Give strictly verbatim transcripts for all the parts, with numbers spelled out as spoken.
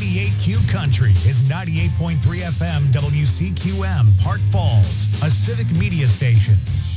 ninety-eight Q Country is ninety-eight point three F M W C Q M, Park Falls, a civic media station.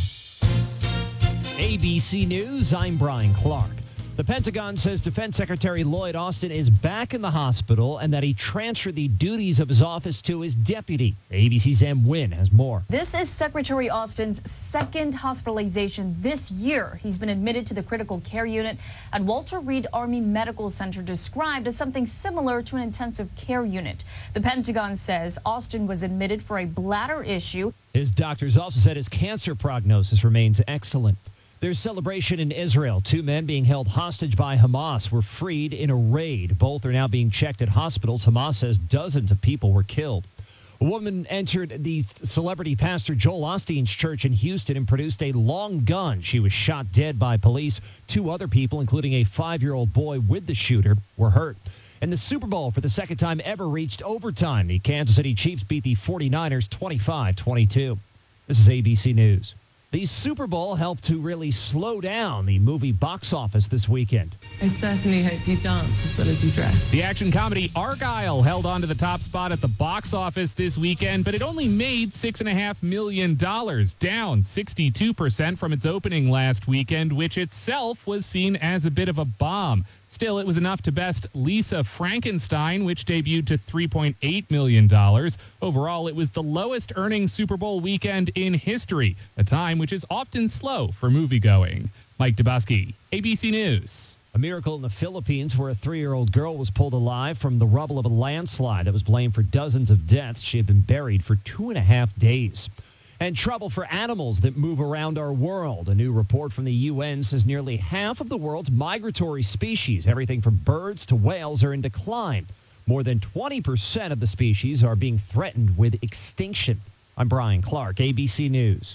A B C News, I'm Brian Clark. The Pentagon says Defense Secretary Lloyd Austin is back in the hospital and that he transferred the duties of his office to his deputy. A B C's Em Nguyen has more. This is Secretary Austin's second hospitalization this year. He's been admitted to the critical care unit at Walter Reed Army Medical Center, described as something similar to an intensive care unit. The Pentagon says Austin was admitted for a bladder issue. His doctors also said his cancer prognosis remains excellent. There's celebration in Israel. Two men being held hostage by Hamas were freed in a raid. Both are now being checked at hospitals. Hamas says dozens of people were killed. A woman entered the celebrity pastor Joel Osteen's church in Houston and produced a long gun. She was shot dead by police. Two other people, including a five-year-old boy with the shooter, were hurt. And the Super Bowl, for the second time ever, reached overtime. The Kansas City Chiefs beat the forty-niners twenty-five twenty-two. This is A B C News. The Super Bowl helped to really slow down the movie box office this weekend. I certainly hope you dance as well as you dress. The action comedy Argyle held on to the top spot at the box office this weekend, but it only made six point five million dollars, down sixty-two percent from its opening last weekend, which itself was seen as a bit of a bomb. Still, it was enough to best Lisa Frankenstein, which debuted to three point eight million dollars. Overall, it was the lowest earning Super Bowl weekend in history, a time which is often slow for moviegoing. Mike Dubosky, A B C News. A miracle in the Philippines where a three-year-old girl was pulled alive from the rubble of a landslide that was blamed for dozens of deaths. She had been buried for two and a half days. And trouble for animals that move around our world. A new report from the U N says nearly half of the world's migratory species, everything from birds to whales, are in decline. More than twenty percent of the species are being threatened with extinction. I'm Brian Clark, A B C News.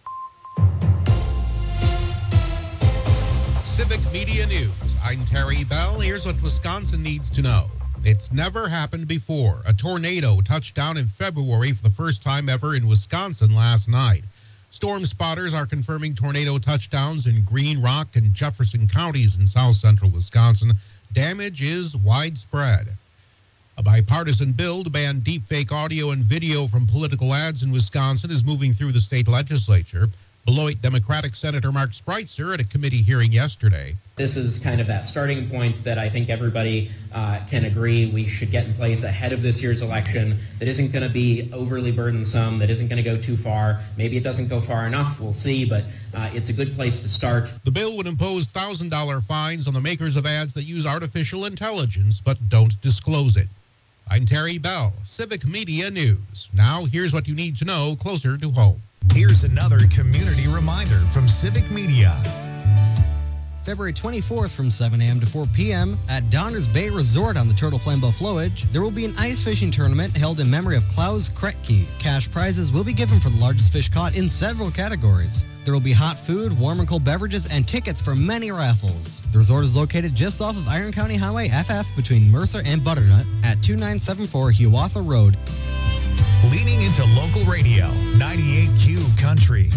Civic Media News. I'm Terry Bell. Here's what Wisconsin needs to know. It's never happened before. A tornado touched down in February for the first time ever in Wisconsin last night. Storm spotters are confirming tornado touchdowns in Green Rock and Jefferson counties in south central Wisconsin. Damage is widespread. A bipartisan bill to ban deepfake audio and video from political ads in Wisconsin is moving through the state legislature. Beloit Democratic Senator Mark Spreitzer at a committee hearing yesterday. This is kind of that starting point that I think everybody uh, can agree we should get in place ahead of this year's election that isn't going to be overly burdensome, that isn't going to go too far. Maybe it doesn't go far enough, we'll see, but uh, it's a good place to start. The bill would impose one thousand dollars fines on the makers of ads that use artificial intelligence but don't disclose it. I'm Terry Bell, Civic Media News. Now here's what you need to know closer to home. Here's another community reminder from Civic Media. February twenty-fourth from seven a.m. to four p.m. at Downers Bay Resort on the Turtle Flambeau Flowage, there will be an ice fishing tournament held in memory of Klaus Kretke. Cash prizes will be given for the largest fish caught in several categories. There will be hot food, warm and cold beverages, and tickets for many raffles. The resort is located just off of Iron County Highway F F between Mercer and Butternut at two nine seven four Hiawatha Road. Leaning into local radio, ninety-eight Q Country.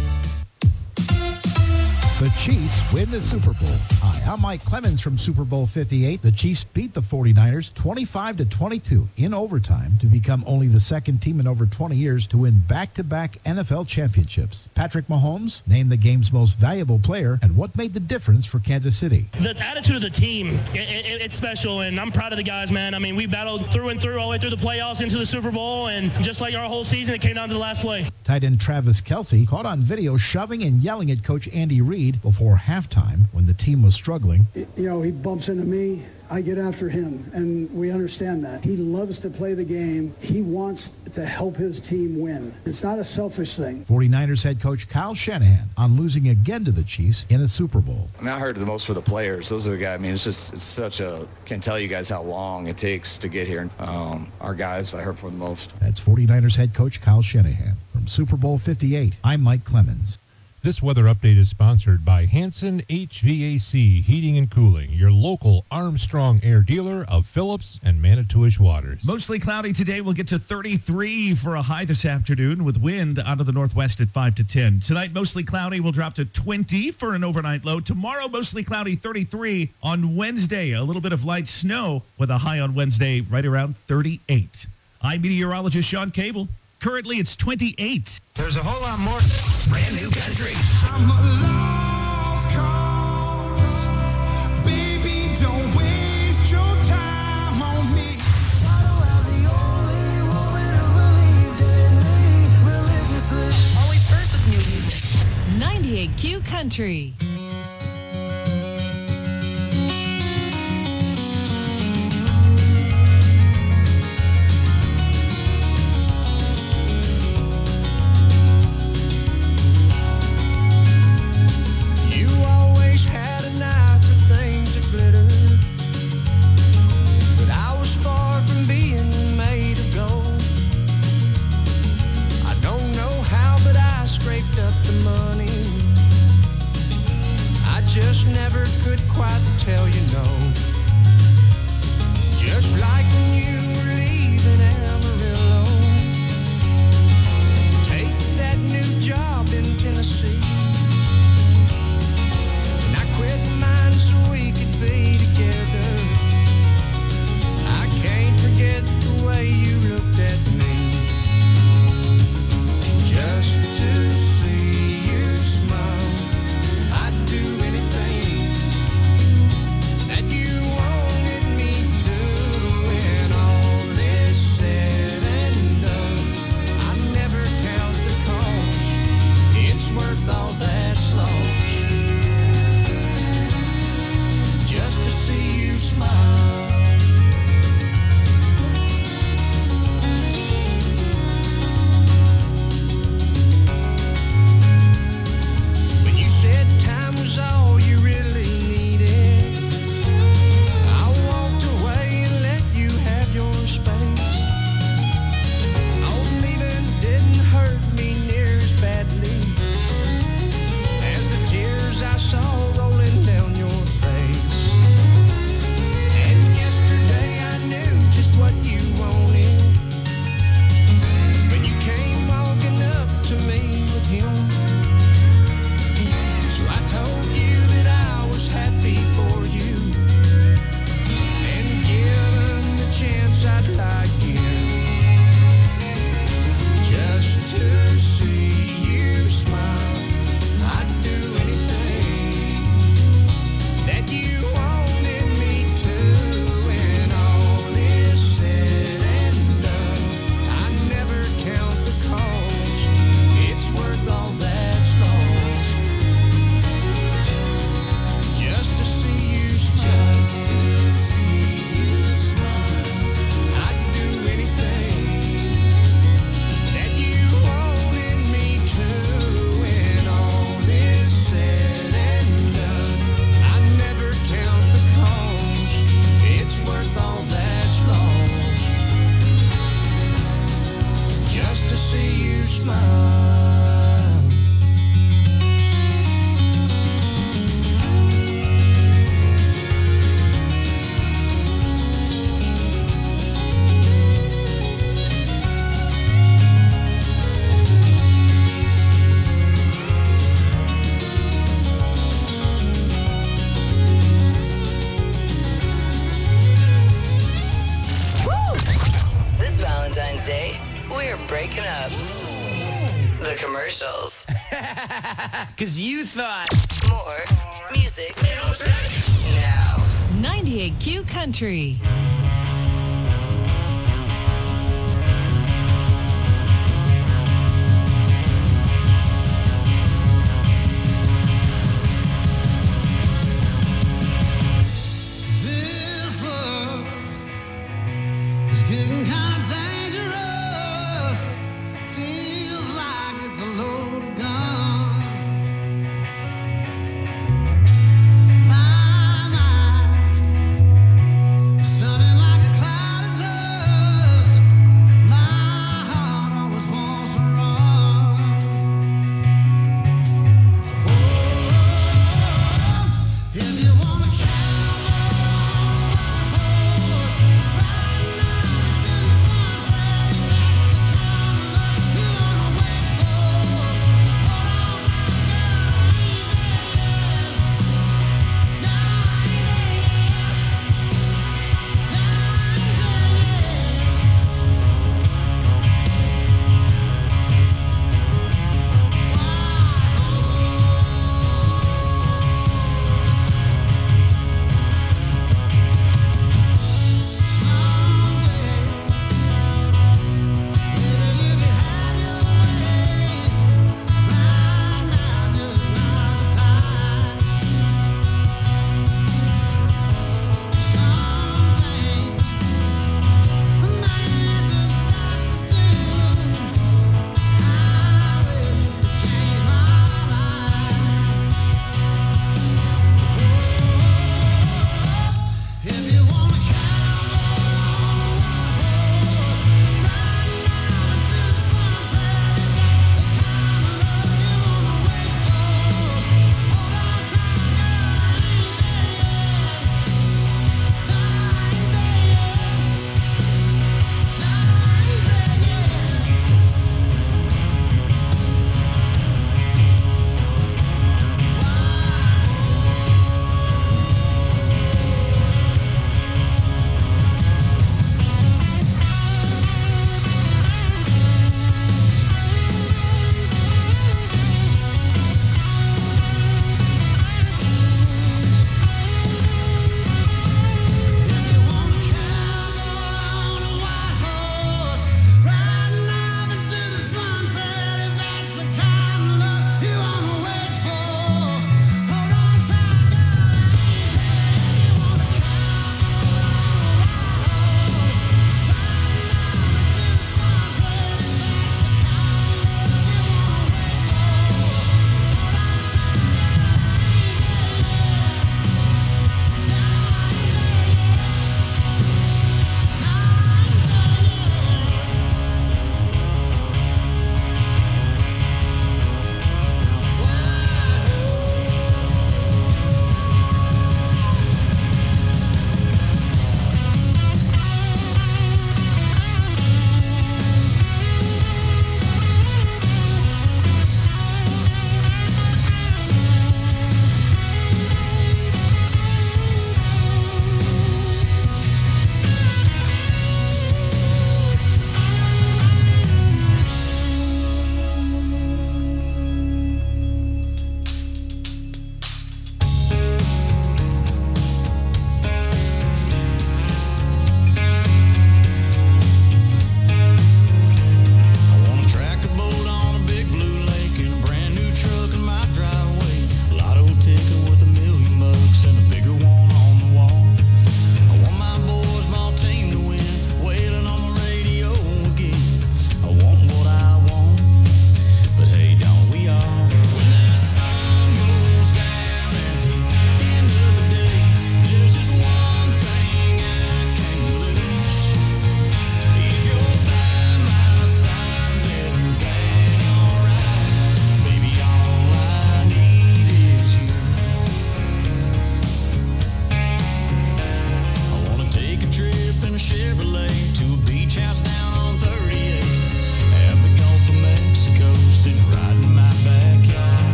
The Chiefs win the Super Bowl. Hi, I'm Mike Clemens from Super Bowl fifty-eight. The Chiefs beat the forty-niners twenty-five to twenty-two in overtime to become only the second team in over twenty years to win back-to-back N F L championships. Patrick Mahomes named the game's most valuable player, and what made the difference for Kansas City? The attitude of the team, it, it, it's special, and I'm proud of the guys, man. I mean, we battled through and through all the way through the playoffs into the Super Bowl, and just like our whole season, it came down to the last play. Tight end Travis Kelce caught on video shoving and yelling at Coach Andy Reid before halftime when the team was struggling. You know, he bumps into me, I get after him, and we understand that. He loves to play the game. He wants to help his team win. It's not a selfish thing. forty-niners head coach Kyle Shanahan on losing again to the Chiefs in a Super Bowl. I mean, I heard the most for the players. Those are the guys. I mean, it's just, it's such a, can't tell you guys how long it takes to get here. Um, our guys, I heard for the most. That's forty-niners head coach Kyle Shanahan. From Super Bowl fifty-eight, I'm Mike Clemens. This weather update is sponsored by Hanson H V A C Heating and Cooling, your local Armstrong Air dealer of Phillips and Manitowish Waters. Mostly cloudy today. We'll get to thirty-three for a high this afternoon with wind out of the northwest at five to ten. Tonight, mostly cloudy. We'll drop to twenty for an overnight low. Tomorrow, mostly cloudy, thirty-three. On Wednesday, a little bit of light snow with a high on Wednesday right around thirty-eight. I'm meteorologist Sean Cable. Currently, it's twenty-eight. There's a whole lot more. Brand new country. I'm a lost cause. Baby, don't waste your time on me. Always first with new music. ninety-eight Q Country. Just never could quite tell you no. Just like when you were leaving Amarillo, take that new job in Tennessee, and I quit mine so we could be together. I can't forget the way you looked at me, just to see you smile. I'd do anything that you wanted me to. When all is said and done, I never count the cost. It's worth all that's lost, just to see you smile. All you really needed, I walked away and let you have your space. Oh, leaving didn't hurt me near as badly as the tears I saw rolling down your face. And yesterday I knew just what you wanted when you came walking up to me with him. So I told you that I was happy for you, and given the chance I'd like in, just to see you smile. I'd do anything that you wanted me to. When all is said and done, I never count the cost. It's worth all that's lost, just to see you smile. Just to see you smile. I'd do anything that you wanted me to. When all is said and done, I never count the cost. It's worth all that's lost, just to see you smile. This Valentine's Day, we're breaking up the commercials. Because you thought. More music now. ninety-eight Q Country. This love is getting kind of dangerous. Feels like it's a loaded gun. My mind, sounding like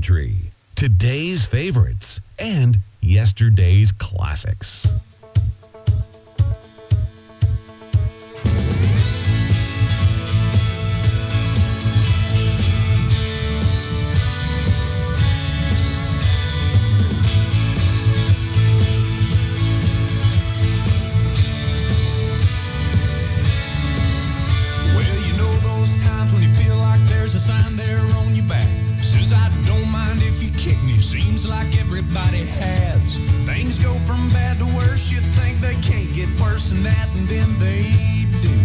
country, today's favorites, and yesterday's classics. Seems like everybody has. Things go from bad to worse. You think they can't get worse than that, and then they do.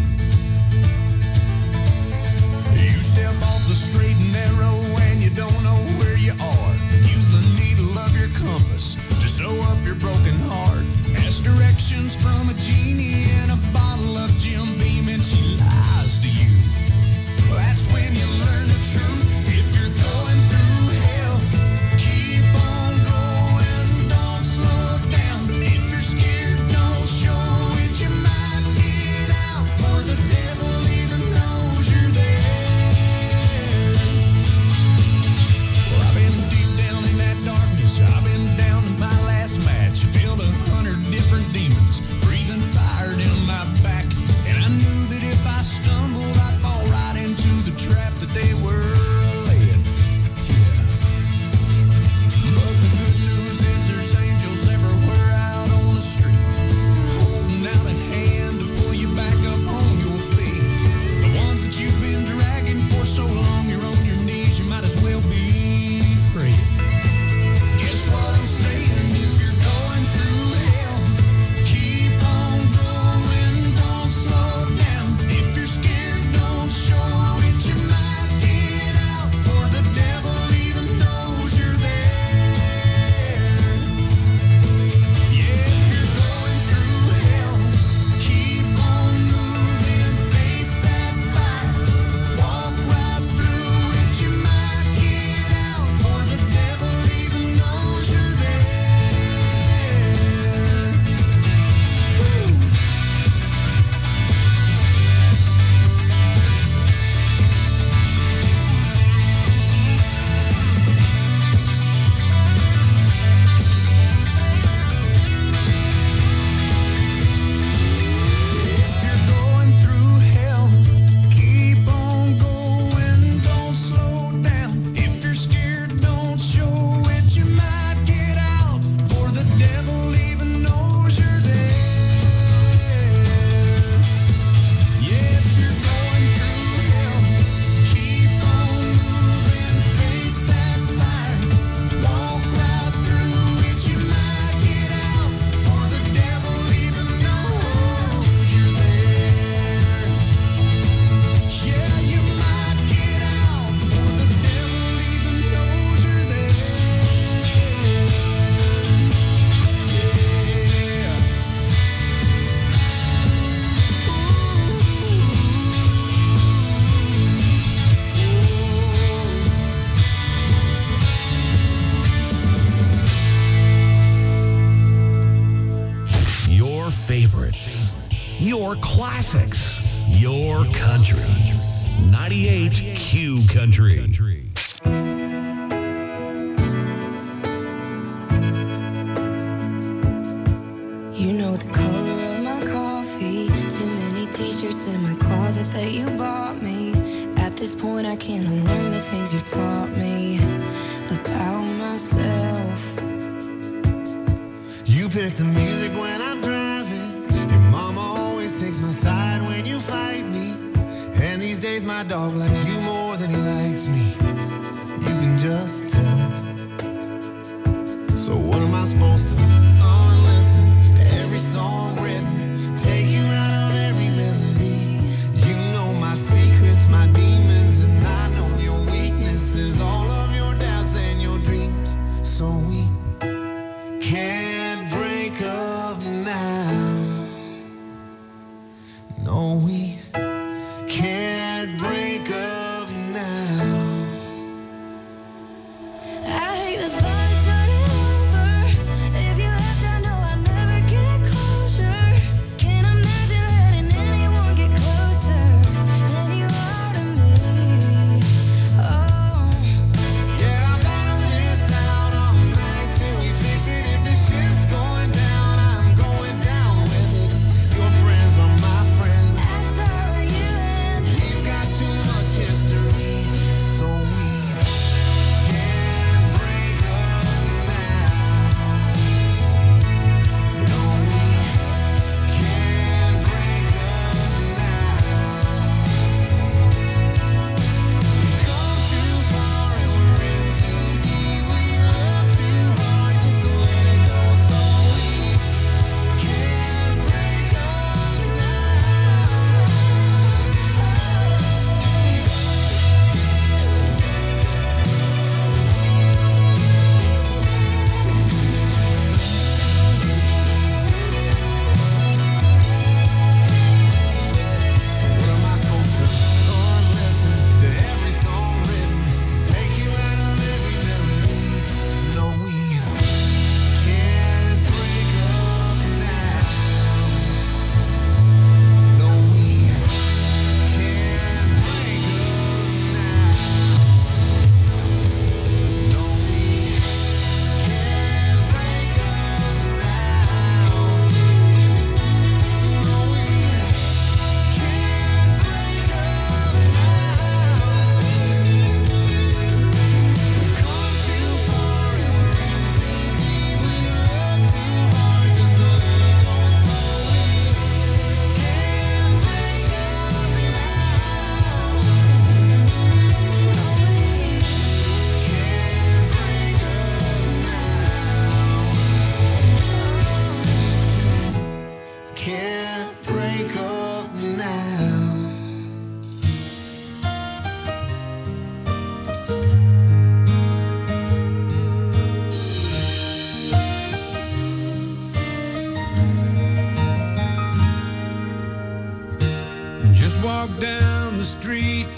You step off the straight and narrow and you don't know where you are. Use the needle of your compass to sew up your broken heart. Ask directions from a genie in a bottle of Jim Beam and she lies to you. That's when you learn the truth. If you're going through hell, keep on going, don't slow down. If you're scared, don't show it. You might get out, for the devil even knows you're there. Well, I've been deep down in that darkness. I've been down in my last match. Filled a hundred different demons, breathing fire down my back. And I knew that if I stumbled, I'd fall right into the trap that they were laying. Yeah. But the good news is there's angels everywhere out on the street, holding out a hand to pull you back up on your feet. The ones that you've been dragging for so long, you're on your knees, you might as well be praying. Guess what I'm saying? If you're going through hell, keep on going, don't slow down. If you're scared, don't show it. You might get out, for the devil even knows you're there. Yeah, if you're going through hell, keep on moving, face that fire, walk right through it. You might get out, for the devil even knows you're there. Woo. If you're going through hell, keep on going, don't slow down. If you're scared, don't show it. You might get out, for the devil even knows you're there. Yeah, if you're going through hell, keep on moving, face that fire, walk right through it. You might get out, for the devil even knows you're there. Yeah, you might get out, for the devil even knows you're there. Your favorites, your classics, your country. ninety-eight Q Country. You know the color of my coffee. Too many t-shirts in my closet that you bought me. At this point I can't unlearn the things you taught me about myself. You pick the music when I'm driving. Your mama always takes my side when you fight me. And these days my dog likes you more than he likes me. You can just tell. So what am I supposed to unlisten to every song written? Take you out of every melody. You know my secrets, my demons, and I know your weaknesses. All of your doubts and your dreams. So we can't break up now. No, we can't break up now.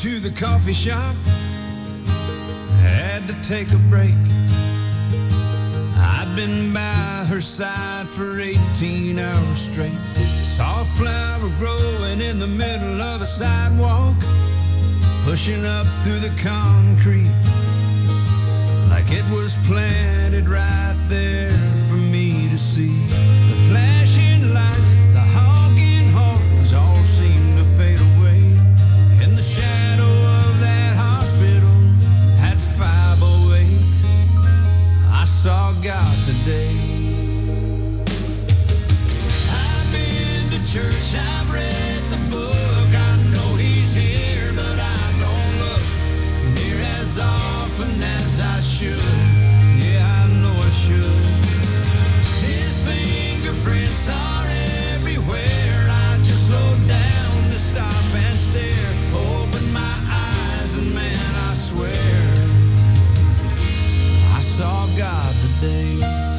to the coffee shop. Had to take a break. I'd been by her side for eighteen hours straight. Saw a flower growing in the middle of the sidewalk, pushing up through the concrete like it was planted right there for me to see. The flashing lights, the honking horns all seemed to fade away. In the shadow of that hospital at five oh eight, I saw God today. I've been to church, I've read the book, I know he's here, but I don't look near as often as I should. Yeah, I know I should. His fingerprints are everywhere. I just slow down to stop and stare. Open my eyes and man, I swear I saw God today.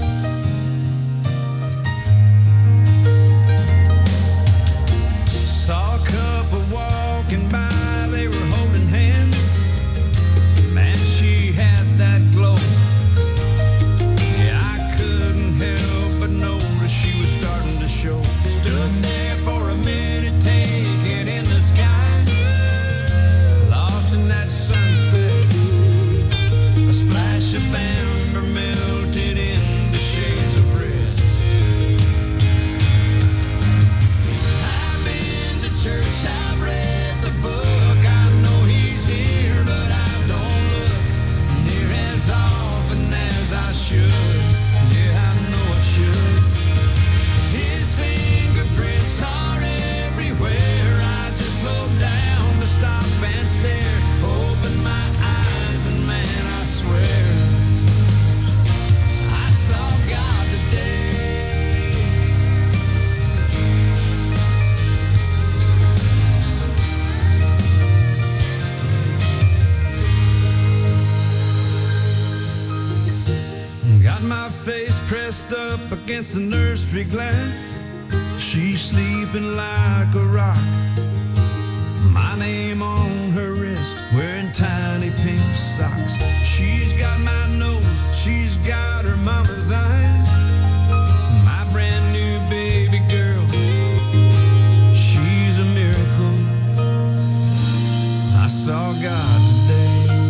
Saw a couple walking by, they were holding hands. Man, she had that glow. Yeah, I couldn't help but notice she was starting to show. Stood there for a minute, taking in the sky, lost in that sunset. A splash of amber melted into shades of red. I've been to church, I've read the book, I know he's here, but I don't look near as often as I should. Yeah, I know I should. His fingerprints are everywhere. I just slow down to stop and stare. Open my eyes and man, I swear I saw God today. Got my face pressed up against the nursery glass. She's sleeping like a rock. My name on her wrist, wearing tiny pink socks. She's got my nose, she's got her mama's eyes. My brand new baby girl, she's a miracle. I saw God today.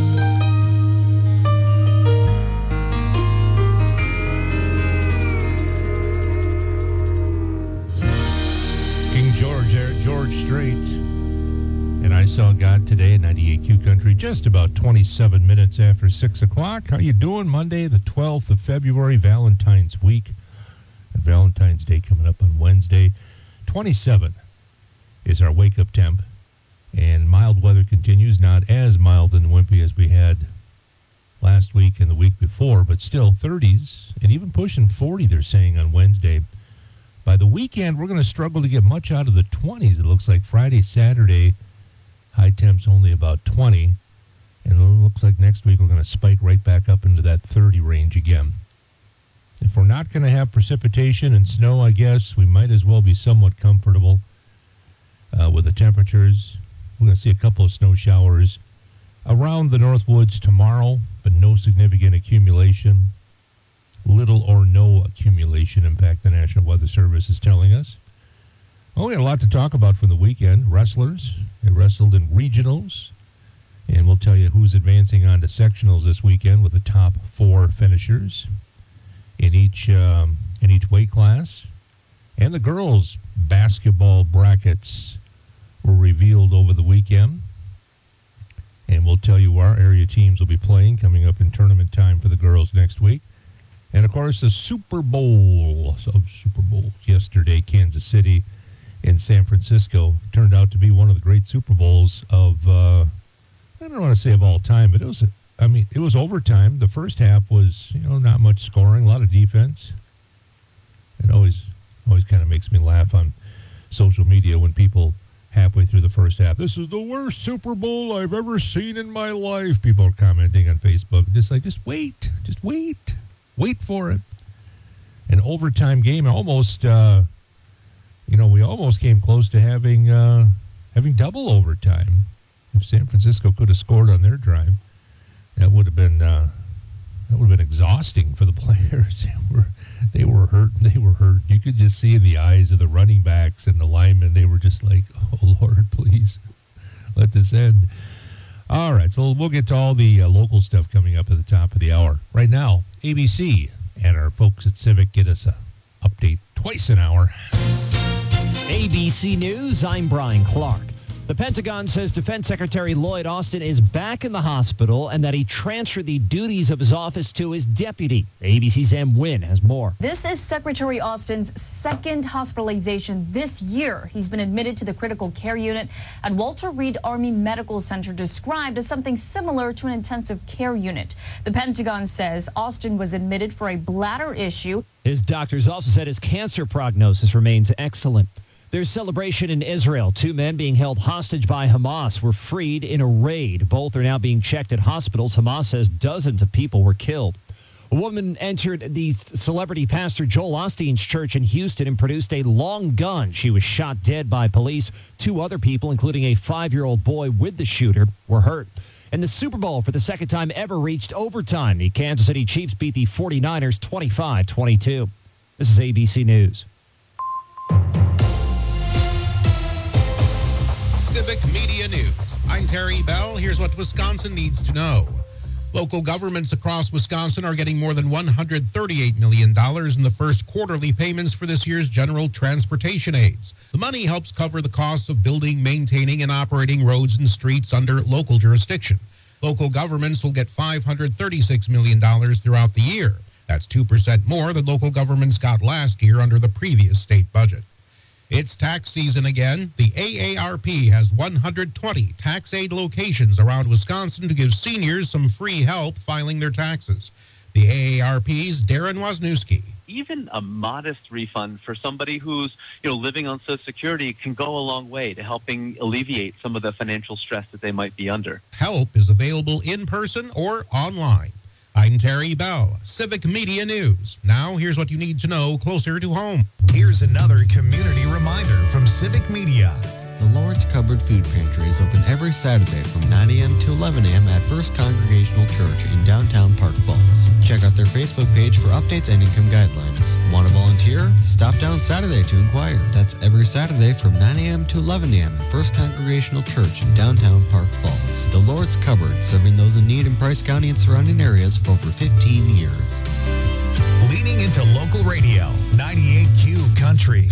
King George, Eric George Strait. And I saw God today at ninety-eight Q Country, just about twenty-seven minutes after six o'clock. How you doing? Monday, the twelfth of February, Valentine's week. And Valentine's Day coming up on Wednesday. twenty-seven is our wake-up temp. And mild weather continues, not as mild and wimpy as we had last week and the week before, but still thirties and even pushing forty, they're saying, on Wednesday. By the weekend, we're going to struggle to get much out of the twenties. It looks like Friday, Saturday, high temps only about twenty. And it looks like next week we're going to spike right back up into that thirty range again. If we're not going to have precipitation and snow, I guess, we might as well be somewhat comfortable uh, with the temperatures. We're going to see a couple of snow showers around the Northwoods tomorrow, but no significant accumulation. Little or no accumulation, in fact, the National Weather Service is telling us. Oh, we had a lot to talk about from the weekend. Wrestlers, they wrestled in regionals, and we'll tell you who's advancing on to sectionals this weekend with the top four finishers in each um, in each weight class. And the girls' basketball brackets were revealed over the weekend, and we'll tell you our area teams will be playing coming up in tournament time for the girls next week. And, of course, the Super Bowl of Super Bowls yesterday, Kansas City and San Francisco, turned out to be one of the great Super Bowls of, uh, I don't want to say of all time, but it was, I mean, it was overtime. The first half was, you know, not much scoring, a lot of defense. It always, always kind of makes me laugh on social media when people halfway through the first half, this is the worst Super Bowl I've ever seen in my life. People are commenting on Facebook. Just like, just wait, just wait. Wait for it. An overtime game, almost, uh, you know, we almost came close to having uh, having double overtime. If San Francisco could have scored on their drive, that would have been uh, that would have been exhausting for the players. They were they were hurt. They were hurt. You could just see in the eyes of the running backs and the linemen. They were just like, "Oh Lord, please let this end." All right, so we'll get to all the uh, local stuff coming up at the top of the hour. Right now, A B C and our folks at Civic get us a update twice an hour. A B C News, I'm Brian Clark. The Pentagon says Defense Secretary Lloyd Austin is back in the hospital and that he transferred the duties of his office to his deputy. A B C's Em Nguyen has more. This is Secretary Austin's second hospitalization this year. He's been admitted to the critical care unit at Walter Reed Army Medical Center, described as something similar to an intensive care unit. The Pentagon says Austin was admitted for a bladder issue. His doctors also said his cancer prognosis remains excellent. There's celebration in Israel. Two men being held hostage by Hamas were freed in a raid. Both are now being checked at hospitals. Hamas says dozens of people were killed. A woman entered the celebrity pastor Joel Osteen's church in Houston and produced a long gun. She was shot dead by police. Two other people, including a five-year-old boy with the shooter, were hurt. And the Super Bowl, for the second time ever, reached overtime. The Kansas City Chiefs beat the forty-niners twenty-five twenty-two. This is A B C News. Civic Media News. I'm Terry Bell. Here's what Wisconsin needs to know. Local governments across Wisconsin are getting more than one hundred thirty-eight million dollars in the first quarterly payments for this year's general transportation aids. The money helps cover the costs of building, maintaining, and operating roads and streets under local jurisdiction. Local governments will get five hundred thirty-six million dollars throughout the year. That's two percent more than local governments got last year under the previous state budget. It's tax season again. The A A R P has one hundred twenty tax aid locations around Wisconsin to give seniors some free help filing their taxes. The A A R P's Darren Wisniewski. Even a modest refund for somebody who's, you know, living on Social Security can go a long way to helping alleviate some of the financial stress that they might be under. Help is available in person or online. I'm Terry Bell, Civic Media News. Now, here's what you need to know closer to home. Here's another community reminder from Civic Media. The Lord's Cupboard Food Pantry is open every Saturday from nine a.m. to eleven a.m. at First Congregational Church in downtown Park Falls. Check out their Facebook page for updates and income guidelines. Want to volunteer? Stop down Saturday to inquire. That's every Saturday from nine a.m. to eleven a.m. at First Congregational Church in downtown Park Falls. The Lord's Cupboard, serving those in need in Price County and surrounding areas for over fifteen years. Leaning into local radio, ninety-eight Q Country.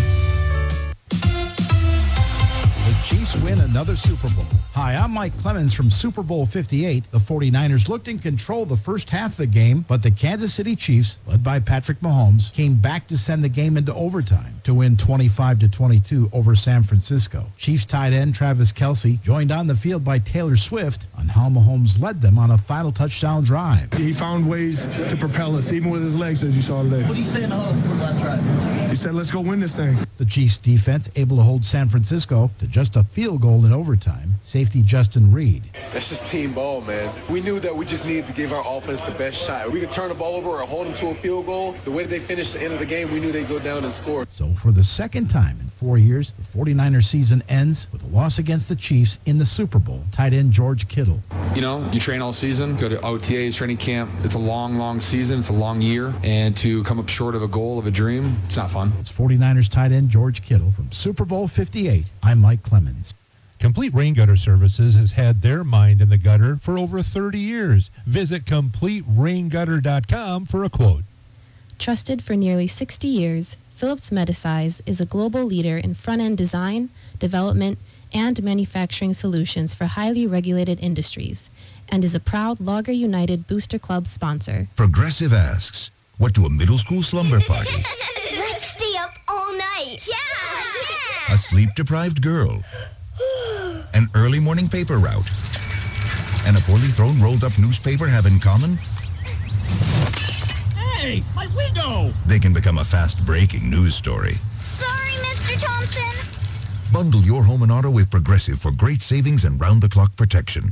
The Chiefs win another Super Bowl. Hi, I'm Mike Clemens from Super Bowl fifty-eight. The forty-niners looked in control the first half of the game, but the Kansas City Chiefs, led by Patrick Mahomes, came back to send the game into overtime to win twenty-five to twenty-two over San Francisco. Chiefs tight end Travis Kelce joined on the field by Taylor Swift on how Mahomes led them on a final touchdown drive. He found ways to propel us, even with his legs, as you saw today. What did he say in the huddle for the last drive? He said, let's go win this thing. The Chiefs defense able to hold San Francisco to just a field goal in overtime. Safety Justin Reed. That's just team ball, man. We knew that we just needed to give our offense the best shot. We could turn the ball over or hold them to a field goal. The way that they finished the end of the game, we knew they'd go down and score. So for the second time in four years, the forty-niners season ends with a loss against the Chiefs in the Super Bowl. Tight end George Kittle. You know, you train all season, go to O T As, training camp. It's a long, long season. It's a long year. And to come up short of a goal, of a dream, it's not fun. It's forty-niners tight end George Kittle from Super Bowl fifty-eight. I'm Mike Clemens. Complete Rain Gutter Services has had their mind in the gutter for over thirty years. Visit complete rain gutter dot com for a quote. Trusted for nearly sixty years, Phillips Medisize is a global leader in front-end design, development, and manufacturing solutions for highly regulated industries, and is a proud Logger United Booster Club sponsor. Progressive asks, what do a middle school slumber party, Let's stay up all night. Yeah! a sleep-deprived girl, an early morning paper route, and a poorly thrown rolled-up newspaper have in common? Hey, my window! They can become a fast-breaking news story. Sorry, Mister Thompson. Bundle your home and auto with Progressive for great savings and round-the-clock protection.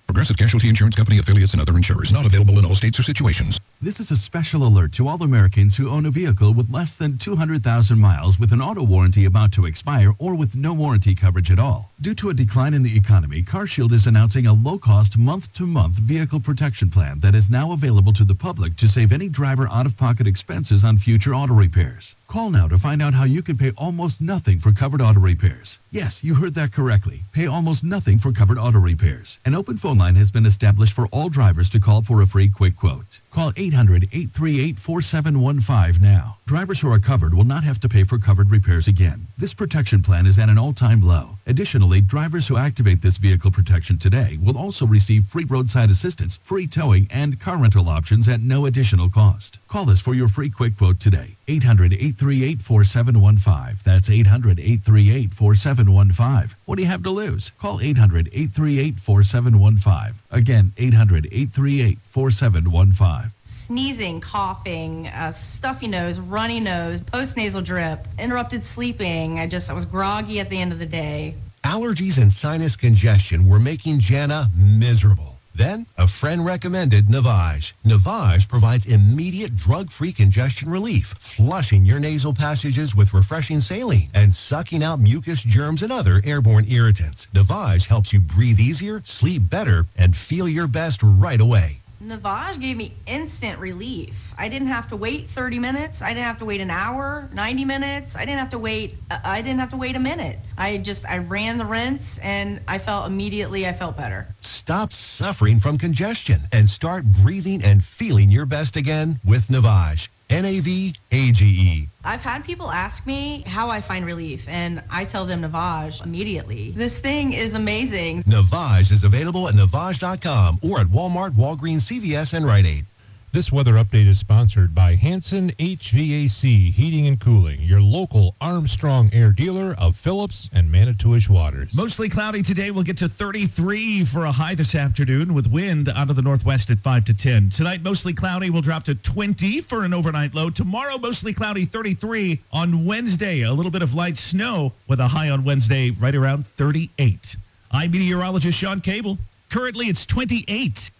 Progressive Casualty Insurance Company affiliates and other insurers. Not available in all states or situations. This is a special alert to all Americans who own a vehicle with less than two hundred thousand miles with an auto warranty about to expire or with no warranty coverage at all. Due to a decline in the economy, CarShield is announcing a low-cost month-to-month vehicle protection plan that is now available to the public to save any driver out-of-pocket expenses on future auto repairs. Call now to find out how you can pay almost nothing for covered auto repairs. Yes, you heard that correctly. Pay almost nothing for covered auto repairs. An open phone line has been established for all drivers to call for a free quick quote. Call eight hundred, eight three eight, four seven one five now. Drivers who are covered will not have to pay for covered repairs again. This protection plan is at an all-time low. Additionally, drivers who activate this vehicle protection today will also receive free roadside assistance, free towing, and car rental options at no additional cost. Call us for your free quick quote today. eight hundred, eight three eight, four seven one five. That's eight hundred, eight three eight, four seven one five. What do you have to lose? Call eight hundred, eight three eight, four seven one five. Again, eight hundred, eight three eight, four seven one five. Sneezing, coughing, uh, stuffy nose, runny nose, post-nasal drip, interrupted sleeping. I just, I was groggy at the end of the day. Allergies and sinus congestion were making Jana miserable. Then, a friend recommended Navage. Navage provides immediate drug-free congestion relief, flushing your nasal passages with refreshing saline and sucking out mucus, germs, and other airborne irritants. Navage helps you breathe easier, sleep better, and feel your best right away. Navage gave me instant relief. I didn't have to wait thirty minutes. I didn't have to wait an hour, ninety minutes. I didn't have to wait, uh, I didn't have to wait a minute. I just, I ran the rinse and I felt immediately, I felt better. Stop suffering from congestion and start breathing and feeling your best again with Navage. N A V A G E. I've had people ask me how I find relief, and I tell them Navage immediately. This thing is amazing. Navage is available at Navage dot com or at Walmart, Walgreens, C V S, and Rite Aid. This weather update is sponsored by Hanson H V A C Heating and Cooling, your local Armstrong Air dealer of Phillips and Manitowish waters. Mostly cloudy today. We'll get to thirty-three for a high this afternoon with wind out of the northwest at five to ten. Tonight, mostly cloudy. We'll drop to twenty for an overnight low. Tomorrow, mostly cloudy, thirty-three. On Wednesday, a little bit of light snow with a high on Wednesday right around thirty-eight. I'm meteorologist Sean Cable. Currently, it's twenty-eight.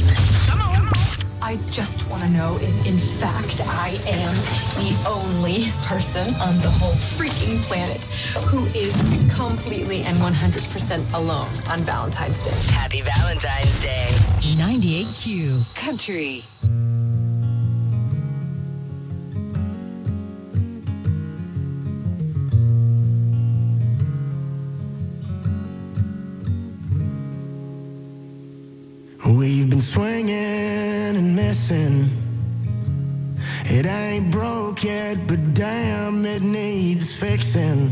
I just want to know if, in fact, I am the only person on the whole freaking planet who is completely and one hundred percent alone on Valentine's Day. Happy Valentine's Day. ninety-eight Q Country. We've been swinging and missing. It ain't broke yet, but damn, it needs fixing.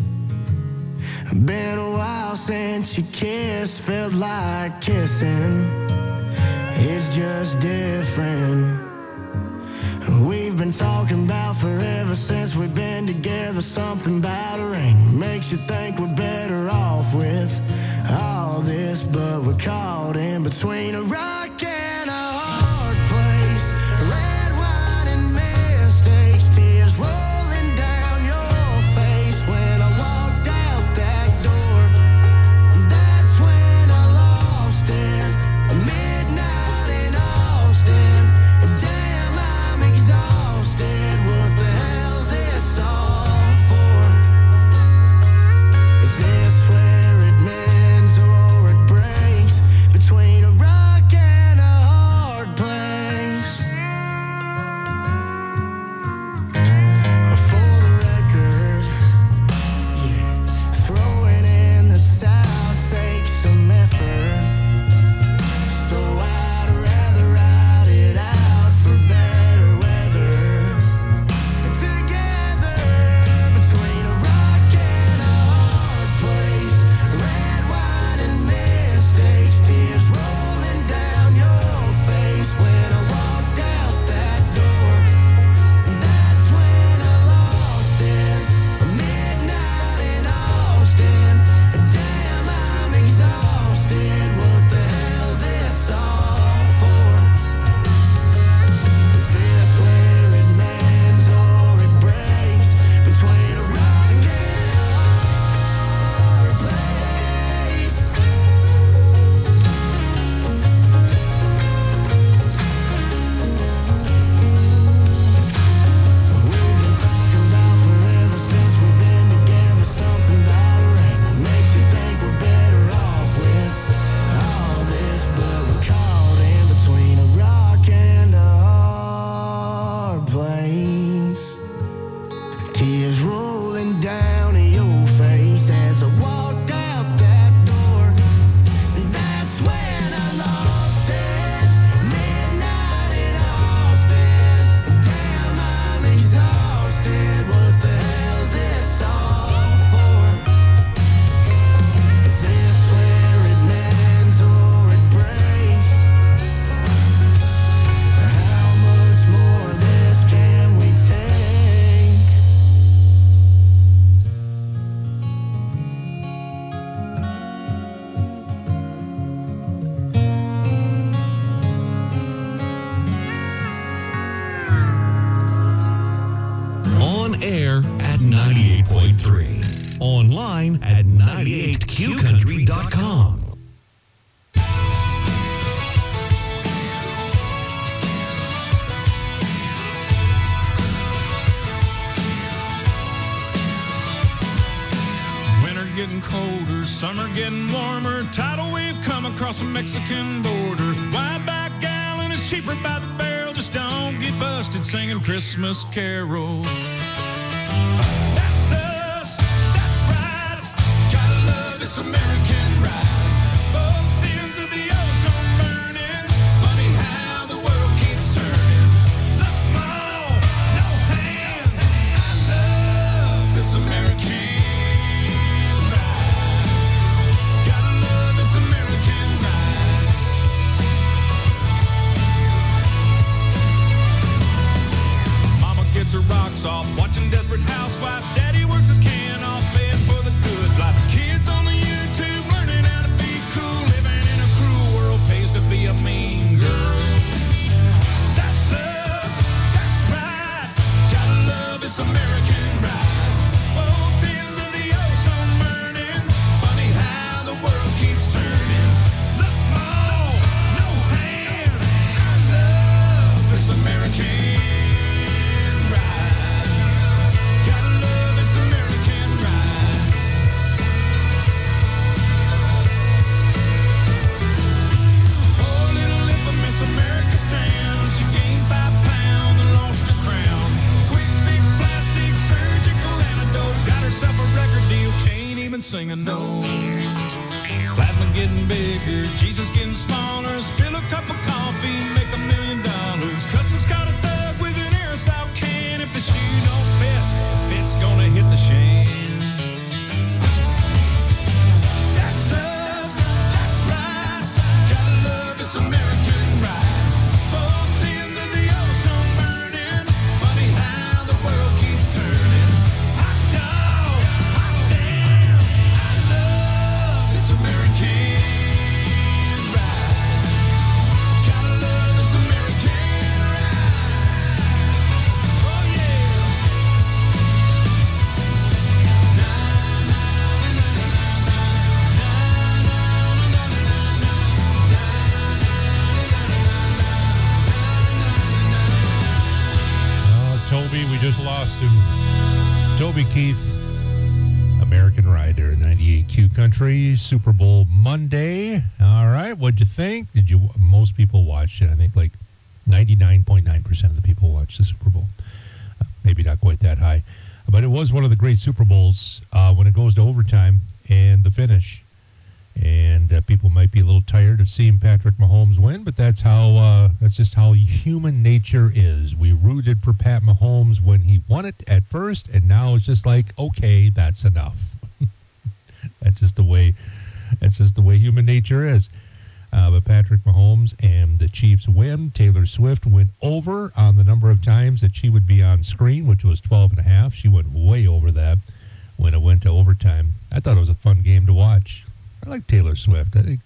Been a while since you kissed, felt like kissing. It's just different. We've been talking about forever since we've been together. Something about a ring makes you think we're better off with all this, but we're caught in between a rock and a hard place. Red wine and mistakes, tears rolling down your face. When I walked out that door, that's when I lost it. Midnight in Austin, damn, I'm exhausted. What the hell's this all for? Is this where it mends or it breaks? Between a rock and ninety-eight point three. Online at ninety-eight q country dot com. Getting colder, summer getting warmer, tidal wave come across the Mexican border. Wide back gallon is cheaper by the barrel, just don't get busted singing Christmas carols. That's us, that's right, gotta love this American ride. Both ends of the ozone burning, funny how the world keeps turning. Look, Mom, no hands, I love this American. Gets her rocks off, watching Desperate Housewife. Daddy works his can off, paying for the good life. Kids on the YouTube learning how to be cool, living in a cruel world pays to be a mean girl. That's us, that's right, gotta love this American ride. Both ends of the ozone burning, funny how the world keeps turning. Look, Mom, no hands, I love this American. Sing a note. Plasma getting bigger, Jesus getting smaller. Spill a cup of coffee, make a million dollars. Customs got a thug with an aerosol can. If the shoe don't fit, it's gonna hit the shan. That's us, that's right. Gotta love this American ride. Both ends of the ozone burning. Funny how the world keeps turning. Hot dog, hot damn. This American ride. Gotta love this American ride. Oh yeah. Oh, Toby, we just lost him. Toby Keith, American Rider, ninety-eight Q Country, Super Bowl Monday. All right, what'd you think? Did you? Most people watched it. I think like ninety-nine point nine percent of the people watched the Super Bowl. Uh, maybe not quite that high, but it was one of the great Super Bowls uh, when it goes to overtime and the finish. And uh, people might be a little tired of seeing Patrick Mahomes win, but that's how uh, that's just how human nature is. We rooted for Pat Mahomes when he won it at first, and now it's just like, okay, that's enough. That's just the way. That's just the way human nature is. Uh, but Patrick Mahomes and the Chiefs win. Taylor Swift went over on the number of times that she would be on screen, which was twelve and a half. She went way over that when it went to overtime. I thought it was a fun game to watch. I like Taylor Swift. I think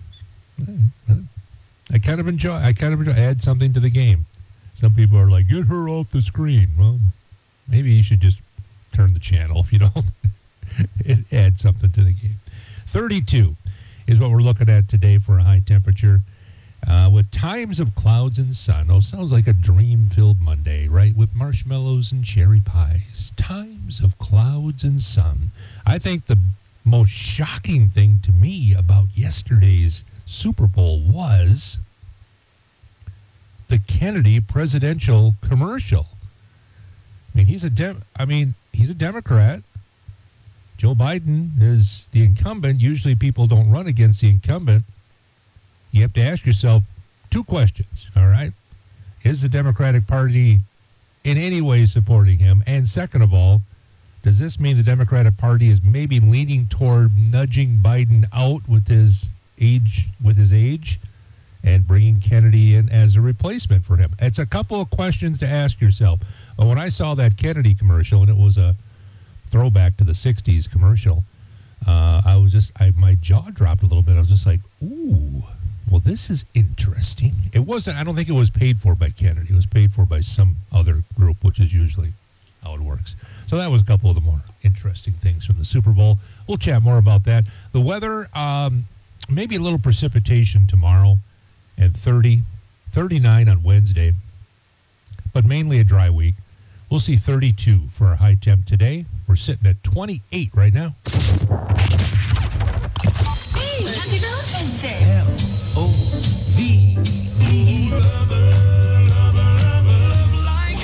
I kind of enjoy. I kind of enjoy, add something to the game. Some people are like, "Get her off the screen." Well, maybe you should just turn the channel if you don't. It adds something to the game. thirty-two is what we're looking at today for a high temperature, uh, with times of clouds and sun. Oh, sounds like a dream-filled Monday, right? With marshmallows and cherry pies. Times of clouds and sun. I think the most shocking thing to me about yesterday's Super Bowl was the Kennedy presidential commercial. I mean, he's a Dem- I mean, he's a Democrat. Joe Biden is the incumbent. Usually people don't run against the incumbent. You have to ask yourself two questions, all right? Is the Democratic Party in any way supporting him? And second of all, does this mean the Democratic Party is maybe leaning toward nudging Biden out with his age, with his age, and bringing Kennedy in as a replacement for him? It's a couple of questions to ask yourself. But when I saw that Kennedy commercial, and it was a throwback to the sixties commercial, uh, I was just, I, my jaw dropped a little bit. I was just like, ooh, well, this is interesting. It wasn't, I don't think it was paid for by Kennedy. It was paid for by some other group, which is usually how it works. So that was a couple of the more interesting things from the Super Bowl. We'll chat more about that. The weather, um, maybe a little precipitation tomorrow, and thirty, thirty-nine on Wednesday, but mainly a dry week. We'll see thirty-two for our high temp today. We're sitting at twenty-eight right now. Hey, happy Valentine's Day. L O V E. Lover, lover, lover, love like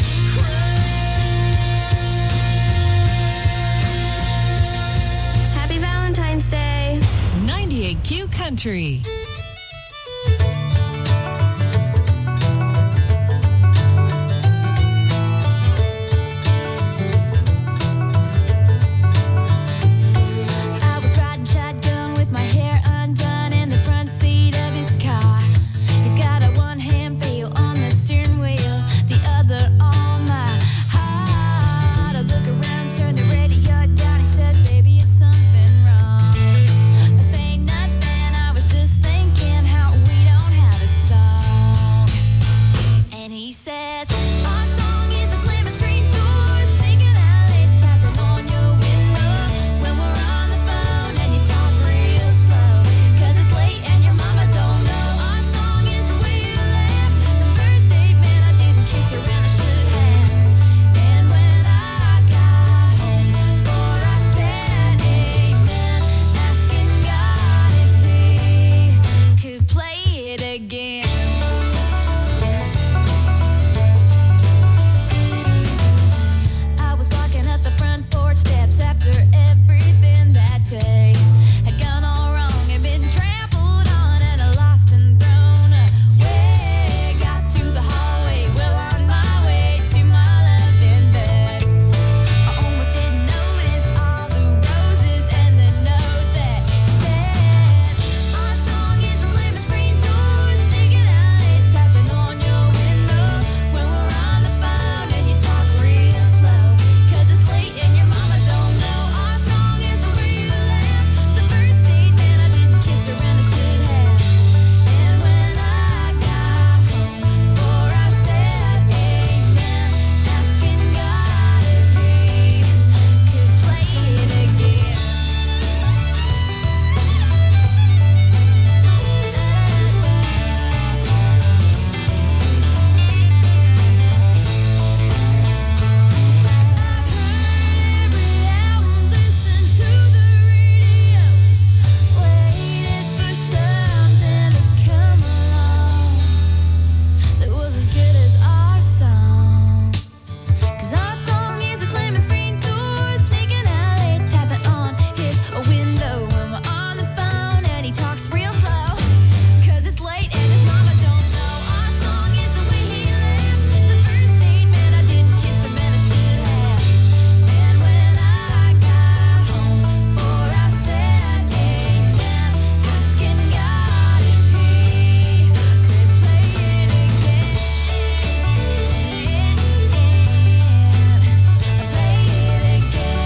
Happy Valentine's Day. ninety-eight Q Country. I was riding shotgun with my hair undone in the front seat of his car. He's got a one-hand feel on the steering wheel, the other on my heart. I look around, turn the radio down. He says, "Baby, is something wrong?" I say nothing. I was just thinking how we don't have a song. And he says, "Our song is the slamming screen door, sneaking out late, tapping on your window when we're on the phone and you talk real slow, 'cause it's late and your mama don't know. Our song is the way you laugh. The first date, man, I didn't kiss her and I should have. And when I got home, before I said amen, asking God if we could play it again." I was walking up the front porch steps after everything that day had gone all wrong and been trampled on and lost and thrown away. Got to the hallway, well on my way to my loving bed. I almost didn't notice all the roses and the note that said, "Our song is a slamming screen door, sneaking out late, tapping on your window when we're on the phone and you talk real slow, 'cause it's late and your mama don't know. Our song is the way you laugh. The first date, man, I didn't kiss her and I should have. And when I got home, before I said amen, asking God if we could play it again." Every album, listen to the radio, waited for something to come along that was as good as our song. 'Cause our song is a slamming screen door, sneaking out late, tapping on his window when we're on the phone and he talks real slow, 'cause it's late and his mama don't know. Our song is the way he laughs. The first date, man, I didn't kiss him and I should have. And when I got home, before I said amen, asking God if he could play it again. Play it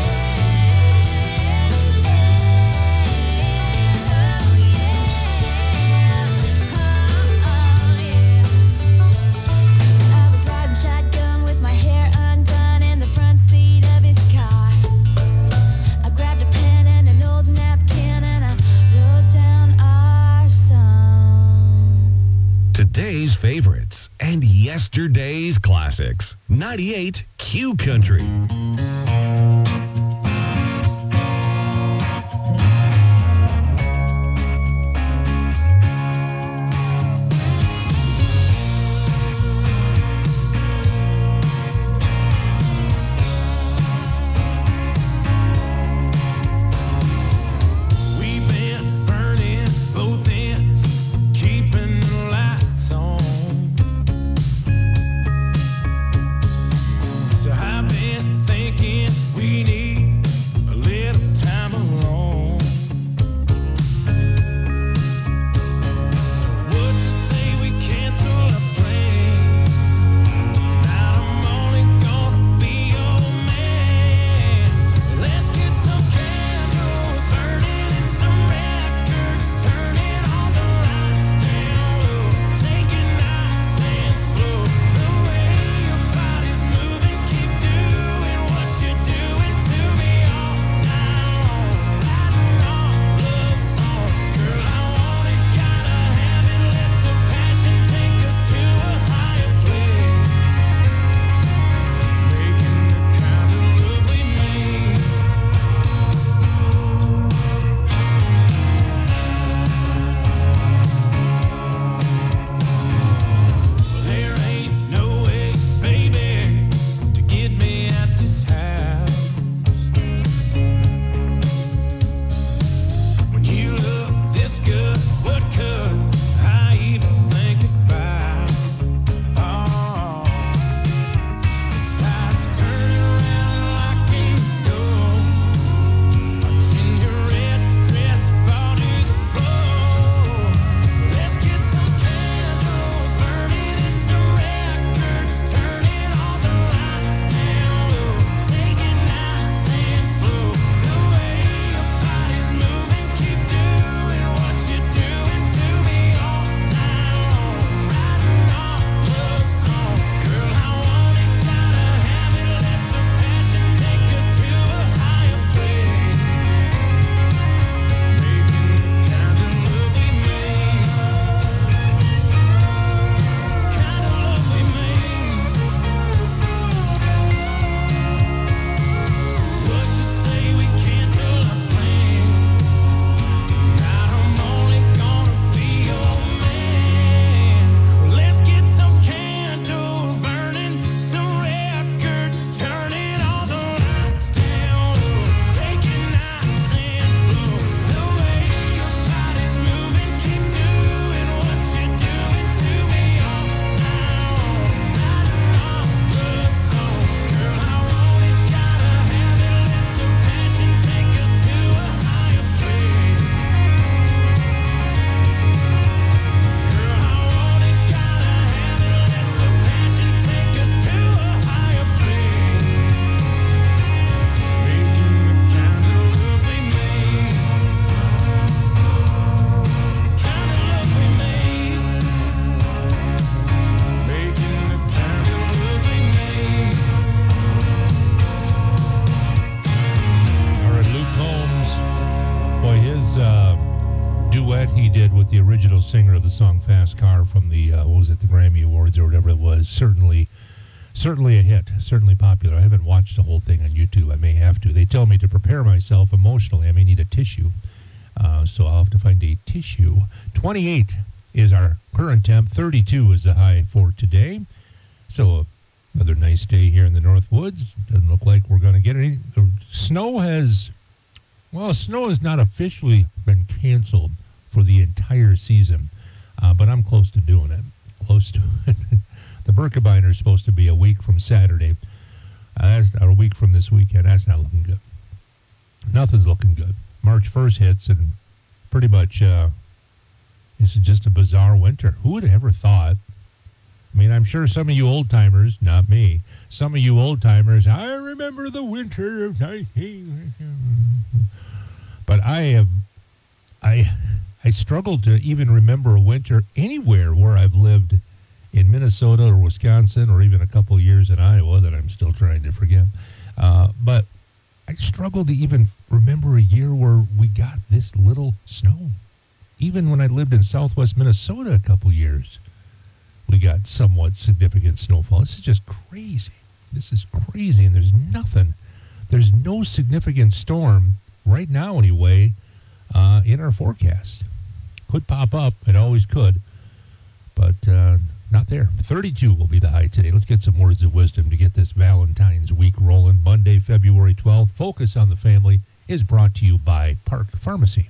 I was riding shotgun with my hair undone in the front seat of his car. I grabbed a pen and an old napkin and I wrote down our song. Today's favorites and yesterday's classics. ninety-eight Q Country. We've been burning both ends, keeping the lights on. So I've been thinking duet he did with the original singer of the song Fast Car from the, uh, what was it, the Grammy Awards or whatever it was, certainly certainly a hit, certainly popular. I haven't watched the whole thing on YouTube. I may have to. They tell me to prepare myself emotionally. I may need a tissue. Uh, so I'll have to find a tissue. twenty-eight is our current temp. thirty-two is the high for today. So another nice day here in the North Woods. Doesn't look like we're going to get any. The snow has, well, snow has not officially been canceled for the entire season, uh, but I'm close to doing it. Close to it. The Birkebeiner is supposed to be a week from Saturday. Uh, that's, or a week from this weekend. That's not looking good. Nothing's looking good. March first hits, and pretty much uh, this is just a bizarre winter. Who would have ever thought? I mean, I'm sure some of you old-timers, not me, some of you old-timers, I remember the winter of nineteen. But I have, I, I struggle to even remember a winter anywhere where I've lived in Minnesota or Wisconsin or even a couple of years in Iowa that I'm still trying to forget. Uh, but I struggle to even remember a year where we got this little snow. Even when I lived in southwest Minnesota a couple years, we got somewhat significant snowfall. This is just crazy. This is crazy, and there's nothing. There's no significant storm right now anyway uh, in our forecast. Could pop up. It always could. But uh, not there. thirty-two will be the high today. Let's get some words of wisdom to get this Valentine's week rolling. Monday, February twelfth, Focus on the Family is brought to you by Park Pharmacy.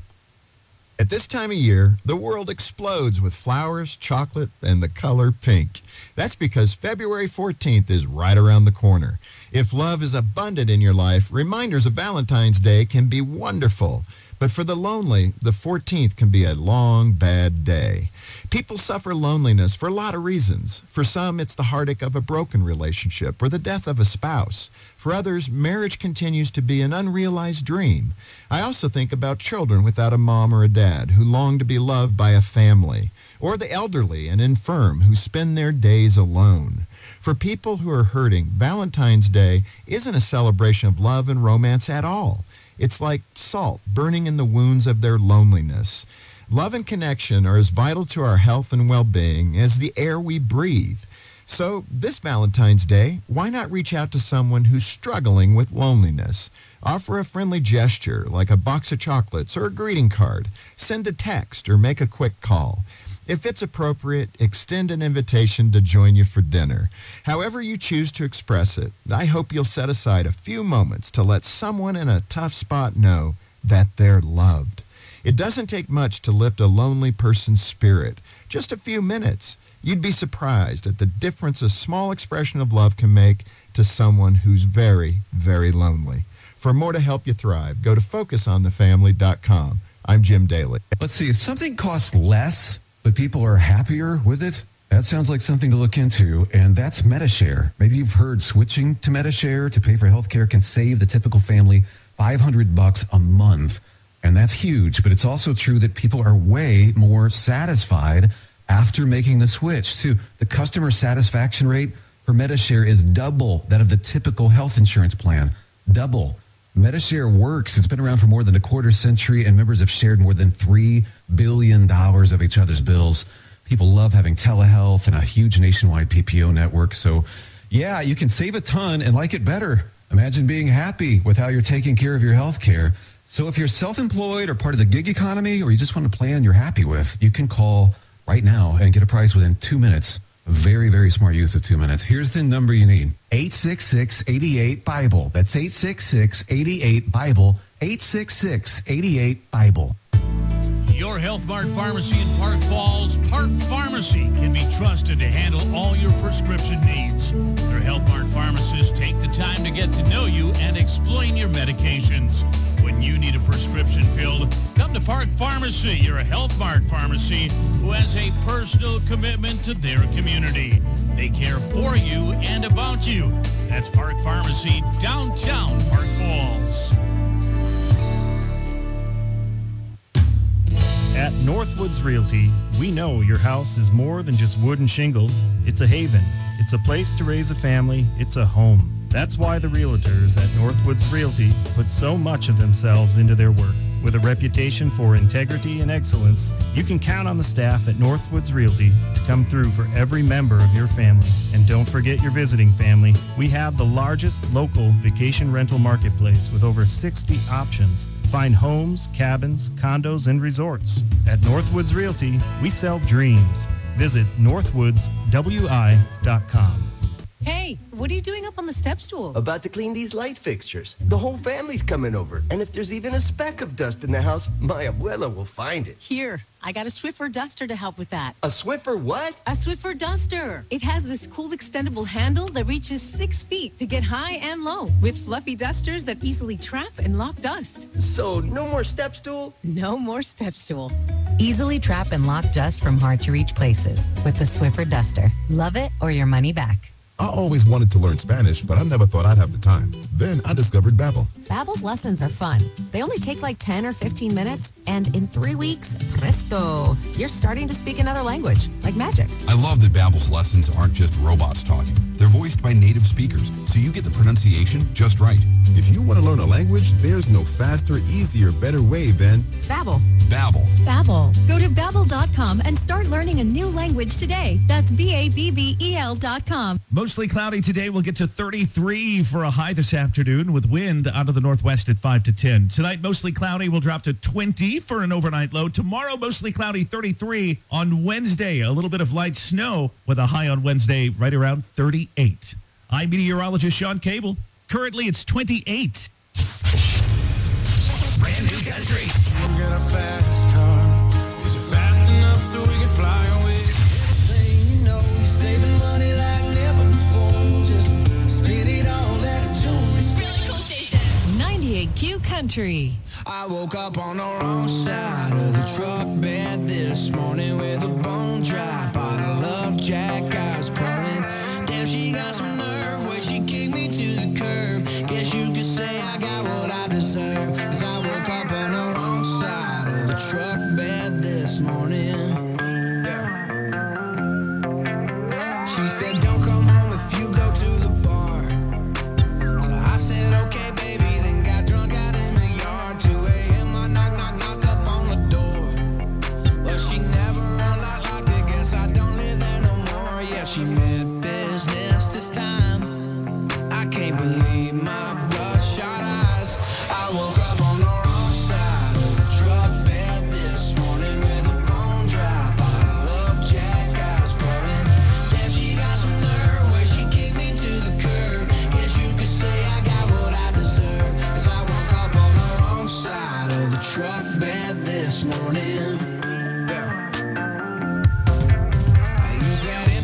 At this time of year, the world explodes with flowers, chocolate, and the color pink. That's because February fourteenth is right around the corner. If love is abundant in your life, reminders of Valentine's Day can be wonderful. But for the lonely, the fourteenth can be a long, bad day. People suffer loneliness for a lot of reasons. For some, it's the heartache of a broken relationship or the death of a spouse. For others, marriage continues to be an unrealized dream. I also think about children without a mom or a dad who long to be loved by a family, or the elderly and infirm who spend their days alone. For people who are hurting, Valentine's Day isn't a celebration of love and romance at all. It's like salt burning in the wounds of their loneliness. Love and connection are as vital to our health and well-being as the air we breathe. So this Valentine's Day, why not reach out to someone who's struggling with loneliness? Offer a friendly gesture like a box of chocolates or a greeting card. Send a text or make a quick call. If it's appropriate, extend an invitation to join you for dinner. However you choose to express it, I hope you'll set aside a few moments to let someone in a tough spot know that they're loved. It doesn't take much to lift a lonely person's spirit. Just a few minutes. You'd be surprised at the difference a small expression of love can make to someone who's very, very lonely. For more to help you thrive, go to focus on the family dot com. I'm Jim Daly. Let's see, if something costs less, but people are happier with it, that sounds like something to look into, and that's Medi-Share. Maybe you've heard switching to Medi-Share to pay for health care can save the typical family five hundred bucks a month. And that's huge, but it's also true that people are way more satisfied after making the switch. Too, the customer satisfaction rate for Medi-Share is double that of the typical health insurance plan. Double. Medi-Share works. It's been around for more than a quarter century, and members have shared more than three billion dollars of each other's bills. People love having telehealth and a huge nationwide P P O network. So, yeah, you can save a ton and like it better. Imagine being happy with how you're taking care of your health care. So if you're self-employed or part of the gig economy, or you just want a plan you're happy with, you can call right now and get a price within two minutes. A very, very smart use of two minutes. Here's the number you need. eight six six, eight eight, BIBLE. That's eight six six, eight eight, BIBLE. eight six six, eight eight, BIBLE. Your Health Mart Pharmacy in Park Falls, Park Pharmacy, can be trusted to handle all your prescription needs. Their Health Mart pharmacists take the time to get to know you and explain your medications. When you need a prescription filled, come to Park Pharmacy. You're a Health Mart pharmacy who has a personal commitment to their community. They care for you and about you. That's Park Pharmacy, downtown Park Falls. At Northwoods Realty, we know your house is more than just wood and shingles. It's a haven. It's a place to raise a family. It's a home. That's why the realtors at Northwoods Realty put so much of themselves into their work. With a reputation for integrity and excellence, you can count on the staff at Northwoods Realty to come through for every member of your family. And don't forget your visiting family. We have the largest local vacation rental marketplace with over sixty options. Find homes, cabins, condos, and resorts. At Northwoods Realty, we sell dreams. Visit northwoods w i dot com. Hey, what are you doing up on the step stool? About to clean these light fixtures. The whole family's coming over. And if there's even a speck of dust in the house, my abuela will find it. Here, I got a Swiffer duster to help with that. A Swiffer what? A Swiffer duster. It has this cool extendable handle that reaches six feet to get high and low, with fluffy dusters that easily trap and lock dust. So, no more step stool? No more step stool. Easily trap and lock dust from hard-to-reach places with the Swiffer duster. Love it or your money back. I always wanted to learn Spanish, but I never thought I'd have the time. Then I discovered Babbel. Babbel's lessons are fun. They only take like ten or fifteen minutes, and in three weeks, presto, you're starting to speak another language, like magic. I love that Babbel's lessons aren't just robots talking. They're voiced by native speakers, so you get the pronunciation just right. If you want to learn a language, there's no faster, easier, better way than Babbel. Babbel. Babbel. Go to babbel dot com and start learning a new language today. That's B A B B E L dot com. Mostly cloudy today. We'll get to thirty-three for a high this afternoon with wind out of the northwest at five to ten. Tonight, mostly cloudy. We'll drop to twenty for an overnight low. Tomorrow, mostly cloudy, thirty-three. On Wednesday, a little bit of light snow with a high on Wednesday right around thirty-eight. I'm meteorologist Sean Cable. Currently, it's twenty-eight. Brand new country. We'll get a fast car. Is it fast enough so we can fly away? You know, saving money like never before. Just spend it all at a jewelry. Really cool station. ninety-eight Q Country. I woke up on the wrong side of the truck bed this morning with a bone dry bottle of Jack. I was pouring. Damn, she got some nerve where she kicked me to the curb. Guess you could say I got what I deserve. Cause I woke up on the wrong side of the truck bed this morning. Yeah. She said, don't come home if you go to the bar. So I said, okay, baby, then got drunk out in the yard. two a.m. I knock, knock, knock up on the door. Well, she never unlocked, locked it. Guess I don't live there no more. Yeah, she meant business this time. I can't believe my bloodshot eyes. I woke up on the wrong side of the truck bed this morning with a bone dry bottle of Jack. I was pouring. Damn, she got some nerve where she kicked me to the curb. Guess you could say I got what I deserve. Cause I woke up on the wrong side of the truck bed this morning.